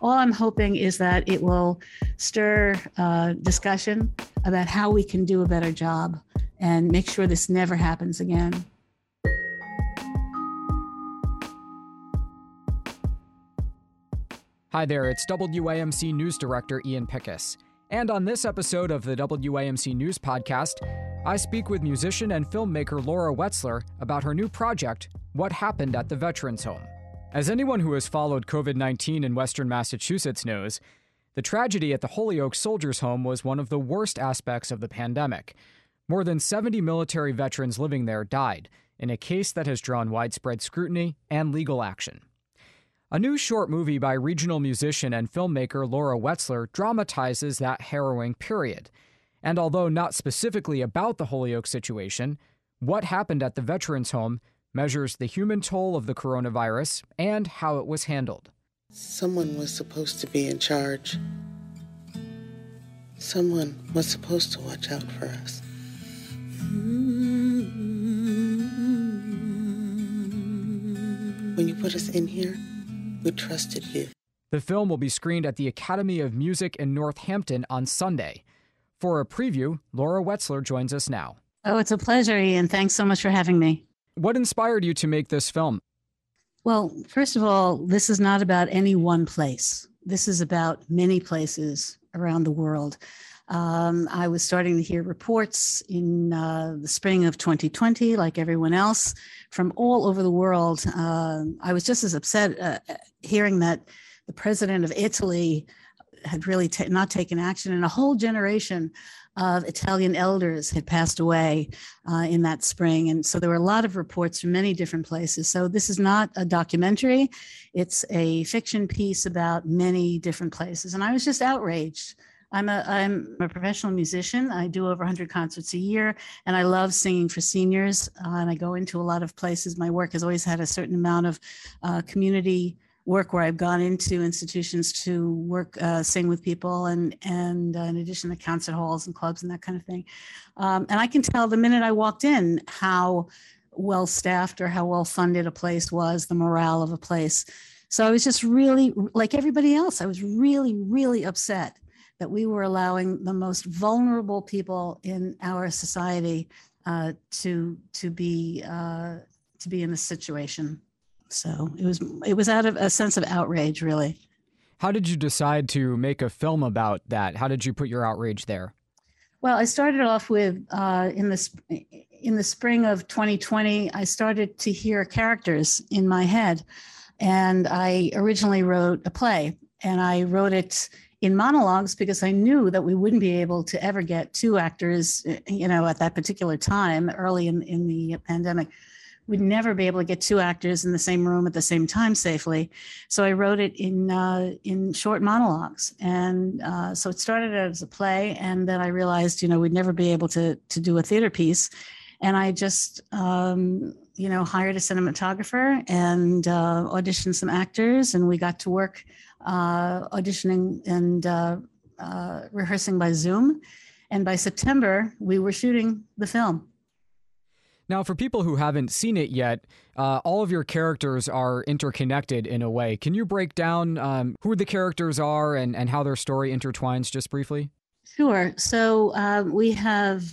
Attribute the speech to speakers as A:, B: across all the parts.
A: all I'm hoping is that it will stir discussion about how we can do a better job and make sure this never happens again.
B: Hi there, it's WAMC News Director Ian Pickus. And on this episode of the WAMC News Podcast, I speak with musician and filmmaker Laura Wetzler about her new project, What Happened at the Veterans Home. As anyone who has followed COVID-19 in Western Massachusetts knows, the tragedy at the Holyoke Soldiers' Home was one of the worst aspects of the pandemic. More than 70 military veterans living there died in a case that has drawn widespread scrutiny and legal action. A new short movie by regional musician and filmmaker Laura Wetzler dramatizes that harrowing period. And although not specifically about the Holyoke situation, What Happened at the Veterans Home measures the human toll of the coronavirus and how it was handled.
C: Someone was supposed to be in charge. Someone was supposed to watch out for us. When you put us in here, we trusted you.
B: The film will be screened at the Academy of Music in Northampton on Sunday. For a preview, Laura Wetzler joins us now.
A: Oh, it's a pleasure, Ian. Thanks so much for having me.
B: What inspired you to make this film?
A: Well, first of all, this is not about any one place. This is about many places around the world. I was starting to hear reports in the spring of 2020, like everyone else, from all over the world. I was just as upset hearing that the president of Italy had really not taken action, and a whole generation of Italian elders had passed away in that spring. And so there were a lot of reports from many different places. So this is not a documentary. It's a fiction piece about many different places. And I was just outraged. I'm a professional musician. I do over 100 concerts a year, and I love singing for seniors. And I go into a lot of places. My work has always had a certain amount of community work where I've gone into institutions to work, sing with people, and in addition to concert halls and clubs and that kind of thing. And I can tell the minute I walked in how well staffed or how well funded a place was, the morale of a place. So I was just really, like everybody else, I was really, really upset that we were allowing the most vulnerable people in our society to be in this situation. So it was out of a sense of outrage, really.
B: How did you decide to make a film about that? How did you put your outrage there?
A: Well, I started off with in the spring of 2020, I started to hear characters in my head, and I originally wrote a play, and I wrote it in monologues because I knew that we wouldn't be able to ever get two actors, at that particular time, early in the pandemic. We'd never be able to get two actors in the same room at the same time safely. So I wrote it in short monologues. And so it started as a play. And then I realized, we'd never be able to do a theater piece. And I just, hired a cinematographer and auditioned some actors. And we got to work auditioning and rehearsing by Zoom. And by September, we were shooting the film.
B: Now, for people who haven't seen it yet, all of your characters are interconnected in a way. Can you break down who the characters are and how their story intertwines just briefly?
A: Sure. So we have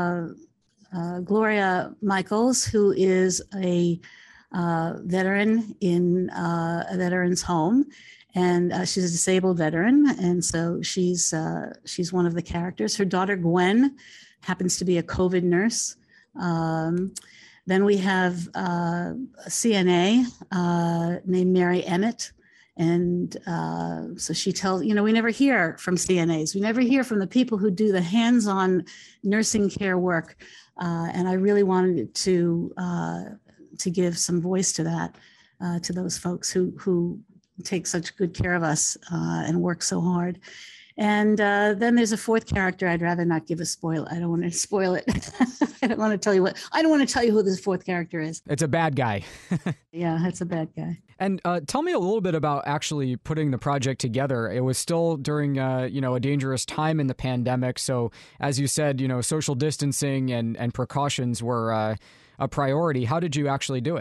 A: Gloria Michaels, who is a veteran in a veteran's home. And she's a disabled veteran. And so she's one of the characters. Her daughter, Gwen, happens to be a COVID nurse. Then we have a CNA named Mary Emmett. And so she tells, we never hear from CNAs. We never hear from the people who do the hands-on nursing care work. And I really wanted to give some voice to that, to those folks who take such good care of us and work so hard. And then there's a fourth character. I'd rather not give a spoil. I don't want to spoil it. I don't want to tell you who this fourth character is.
B: It's a bad guy.
A: Yeah, it's a bad guy.
B: And tell me a little bit about actually putting the project together. It was still during, a dangerous time in the pandemic. So as you said, social distancing and precautions were a priority. How did you actually do it?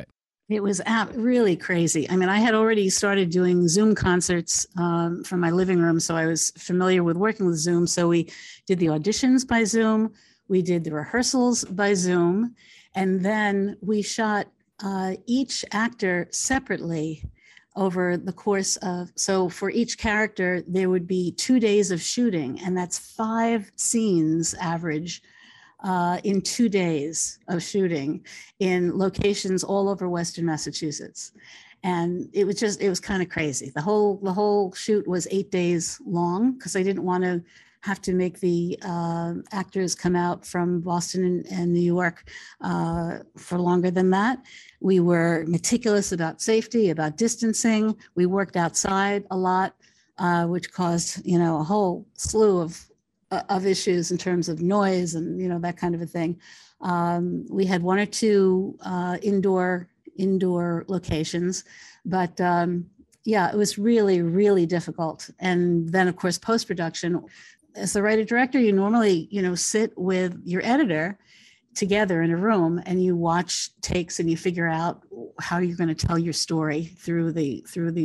A: It was really crazy. I mean, I had already started doing Zoom concerts from my living room, so I was familiar with working with Zoom. So we did the auditions by Zoom, we did the rehearsals by Zoom, and then we shot each actor separately over the course of, so for each character, there would be 2 days of shooting, and that's 5 scenes average in 2 days of shooting in locations all over Western Massachusetts. And it was kind of crazy. The whole shoot was 8 days long because I didn't want to have to make the actors come out from Boston and New York for longer than that. We were meticulous about safety, about distancing. We worked outside a lot, which caused, a whole slew of issues in terms of noise and, that kind of a thing. We had 1 or 2 indoor locations, but it was really, really difficult. And then of course, post-production, as the writer-director, you normally, sit with your editor together in a room and you watch takes and you figure out how you're going to tell your story through the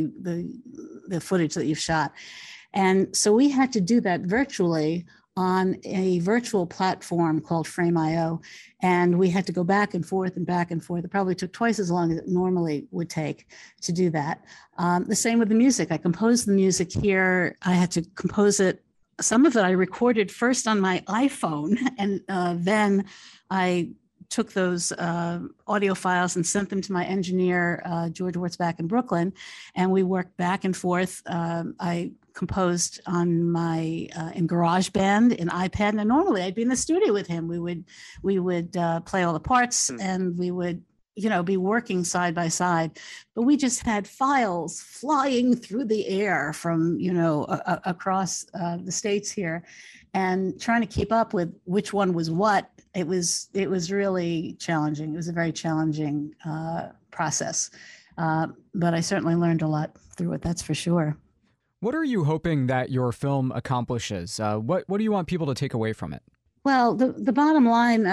A: footage that you've shot. And so we had to do that virtually on a virtual platform called Frame.io. And we had to go back and forth and back and forth. It probably took twice as long as it normally would take to do that. The same with the music. I composed the music here. I had to compose it. Some of it I recorded first on my iPhone, and then I took those audio files and sent them to my engineer, George Wurzbach in Brooklyn, and we worked back and forth. I composed on my in GarageBand, in iPad, and normally I'd be in the studio with him. We would play all the parts, and we would be working side by side. But we just had files flying through the air from across the states here, and trying to keep up with which one was what. It was really challenging. It was a very challenging process, but I certainly learned a lot through it. That's for sure.
B: What are you hoping that your film accomplishes? What do you want people to take away from it?
A: Well, the bottom line,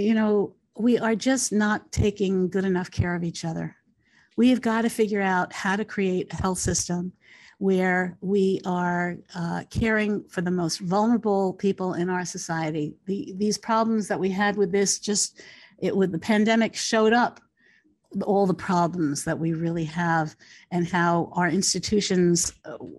A: we are just not taking good enough care of each other. We have got to figure out how to create a health system where we are caring for the most vulnerable people in our society. These problems that we had with this, with the pandemic, showed up all the problems that we really have, and how our institutions,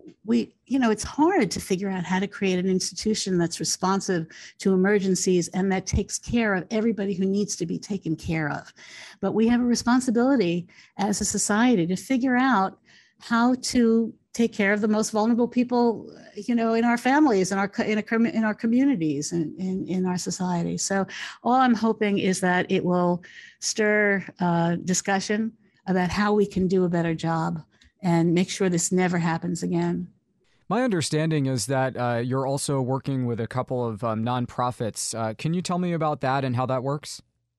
A: it's hard to figure out how to create an institution that's responsive to emergencies and that takes care of everybody who needs to be taken care of. But we have a responsibility as a society to figure out how to take care of the most vulnerable people, in our families, in our communities, and in our society. So all I'm hoping is that it will stir discussion about how we can do a better job and make sure this never happens again.
B: My understanding is that you're also working with a couple of nonprofits. Can you tell me about that and how that works?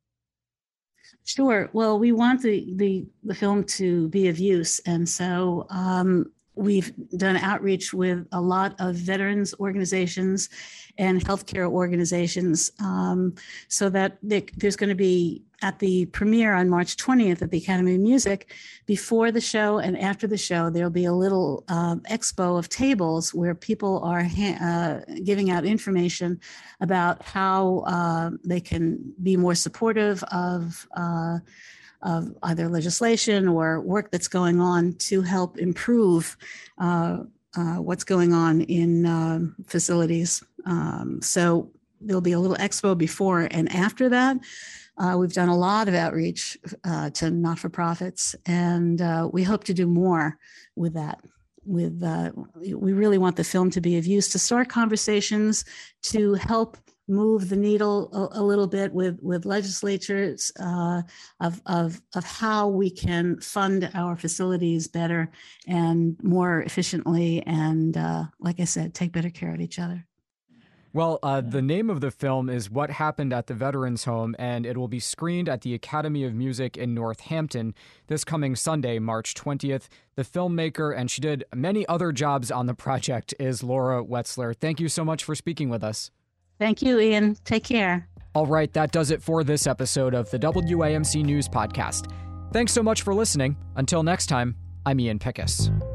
A: Sure. Well, we want the film to be of use, and so we've done outreach with a lot of veterans organizations and healthcare organizations, so that there's going to be, at the premiere on March 20th at the Academy of Music, before the show and after the show, there'll be a little expo of tables where people are giving out information about how they can be more supportive of either legislation or work that's going on to help improve what's going on in facilities. So there'll be a little expo before and after that. We've done a lot of outreach to not-for-profits, and we hope to do more with that. We really want the film to be of use, to start conversations, to help move the needle a little bit with legislatures of how we can fund our facilities better and more efficiently, and like I said, take better care of each other.
B: Well, the name of the film is What Happened at the Veterans Home, and it will be screened at the Academy of Music in Northampton this coming Sunday, March 20th. The filmmaker, and she did many other jobs on the project, is Laura Wetzler. Thank you so much for speaking with us.
A: Thank you, Ian. Take care.
B: All right, that does it for this episode of the WAMC News Podcast. Thanks so much for listening. Until next time, I'm Ian Pickus.